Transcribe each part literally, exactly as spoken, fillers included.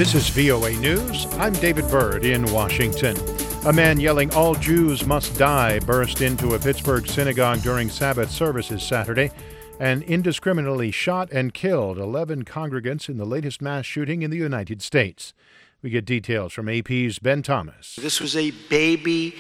This is V O A News. I'm David Byrd in Washington. A man yelling, "All Jews must die," burst into a Pittsburgh synagogue during Sabbath services Saturday and indiscriminately shot and killed eleven congregants in the latest mass shooting in the United States. We get details from A P's Ben Thomas. This was a baby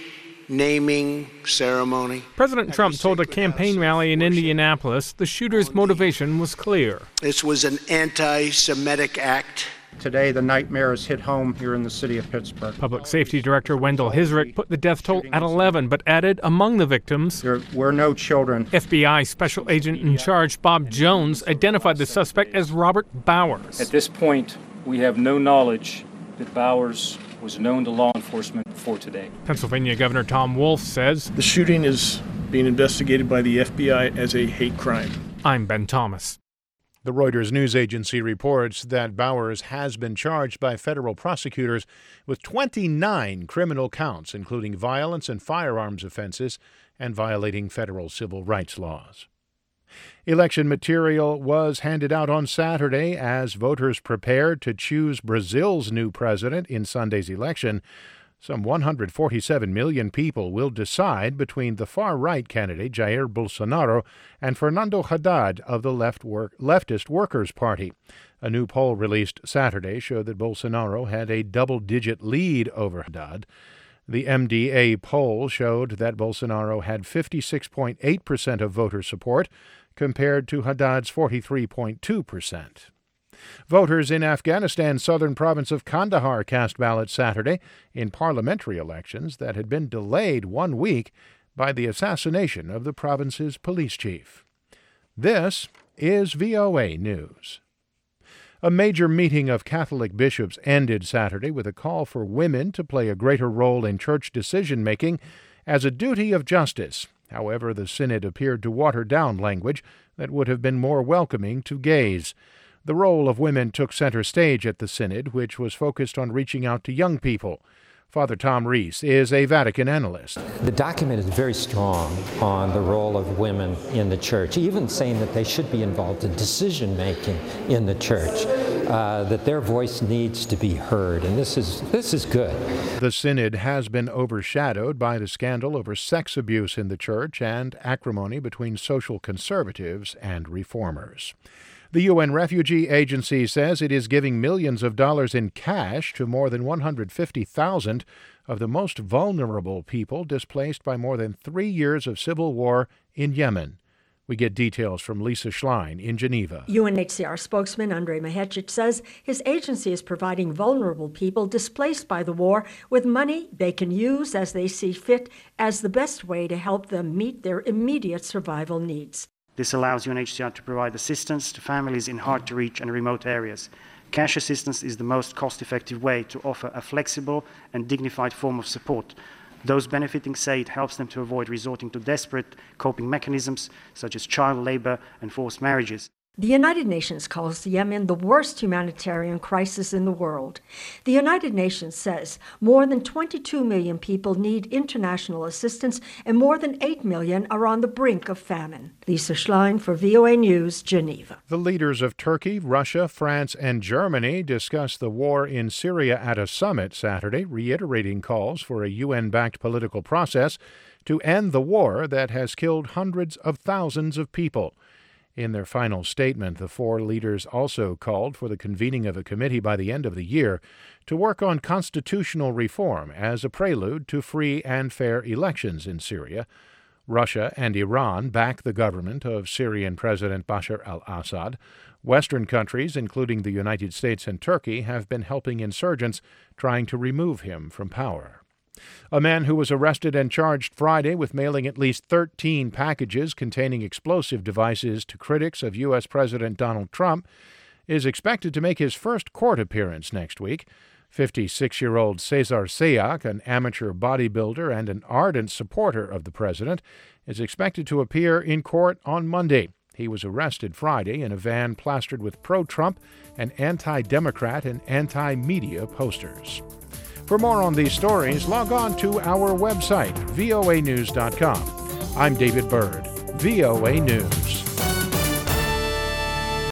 naming ceremony. President Trump told a campaign rally in Indianapolis the shooter's motivation was clear. This was an anti-Semitic act. Today, the nightmare has hit home here in the city of Pittsburgh. Public Safety Director Wendell Hizrich put the death toll at eleven, but added among the victims, There were no children. F B I Special Agent in Charge Bob Jones identified the suspect as Robert Bowers. At this point, we have no knowledge that Bowers was known to law enforcement before today. Pennsylvania Governor Tom Wolf says, The shooting is being investigated by the F B I as a hate crime. I'm Ben Thomas. The Reuters news agency reports that Bowers has been charged by federal prosecutors with twenty-nine criminal counts, including violence and firearms offenses and violating federal civil rights laws. Election material was handed out on Saturday as voters prepared to choose Brazil's new president in Sunday's election. Some one hundred forty-seven million people will decide between the far-right candidate Jair Bolsonaro and Fernando Haddad of the left work, leftist Workers' Party. A new poll released Saturday showed that Bolsonaro had a double-digit lead over Haddad. The M D A poll showed that Bolsonaro had fifty-six point eight percent of voter support, compared to Haddad's forty-three point two percent. Voters in Afghanistan's southern province of Kandahar cast ballots Saturday in parliamentary elections that had been delayed one week by the assassination of the province's police chief. This is V O A News. A major meeting of Catholic bishops ended Saturday with a call for women to play a greater role in church decision-making as a duty of justice. However, the synod appeared to water down language that would have been more welcoming to gays. The role of women took center stage at the synod, which was focused on reaching out to young people. Father Tom Reese is a Vatican analyst. The document is very strong on the role of women in the church, even saying that they should be involved in decision-making in the church, uh, that their voice needs to be heard, and this is this is good. The synod has been overshadowed by the scandal over sex abuse in the church and acrimony between social conservatives and reformers. The U N Refugee Agency says it is giving millions of dollars in cash to more than one hundred fifty thousand of the most vulnerable people displaced by more than three years of civil war in Yemen. We get details from Lisa Schlein in Geneva. U N H C R spokesman Andrei Mahecic says his agency is providing vulnerable people displaced by the war with money they can use as they see fit as the best way to help them meet their immediate survival needs. This allows U N H C R to provide assistance to families in hard-to-reach and remote areas. Cash assistance is the most cost-effective way to offer a flexible and dignified form of support. Those benefiting say it helps them to avoid resorting to desperate coping mechanisms such as child labor and forced marriages. The United Nations calls Yemen the worst humanitarian crisis in the world. The United Nations says more than twenty-two million people need international assistance and more than eight million are on the brink of famine. Lisa Schlein for V O A News, Geneva. The leaders of Turkey, Russia, France, and Germany discussed the war in Syria at a summit Saturday, reiterating calls for a U N-backed political process to end the war that has killed hundreds of thousands of people. In their final statement, the four leaders also called for the convening of a committee by the end of the year to work on constitutional reform as a prelude to free and fair elections in Syria. Russia and Iran back the government of Syrian President Bashar al-Assad. Western countries, including the United States and Turkey, have been helping insurgents trying to remove him from power. A man who was arrested and charged Friday with mailing at least thirteen packages containing explosive devices to critics of U S. President Donald Trump is expected to make his first court appearance next week. fifty-six-year-old Cesar Sayak, an amateur bodybuilder and an ardent supporter of the president, is expected to appear in court on Monday. He was arrested Friday in a van plastered with pro-Trump and anti-Democrat and anti-media posters. For more on these stories, log on to our website, V O A news dot com. I'm David Byrd, V O A News.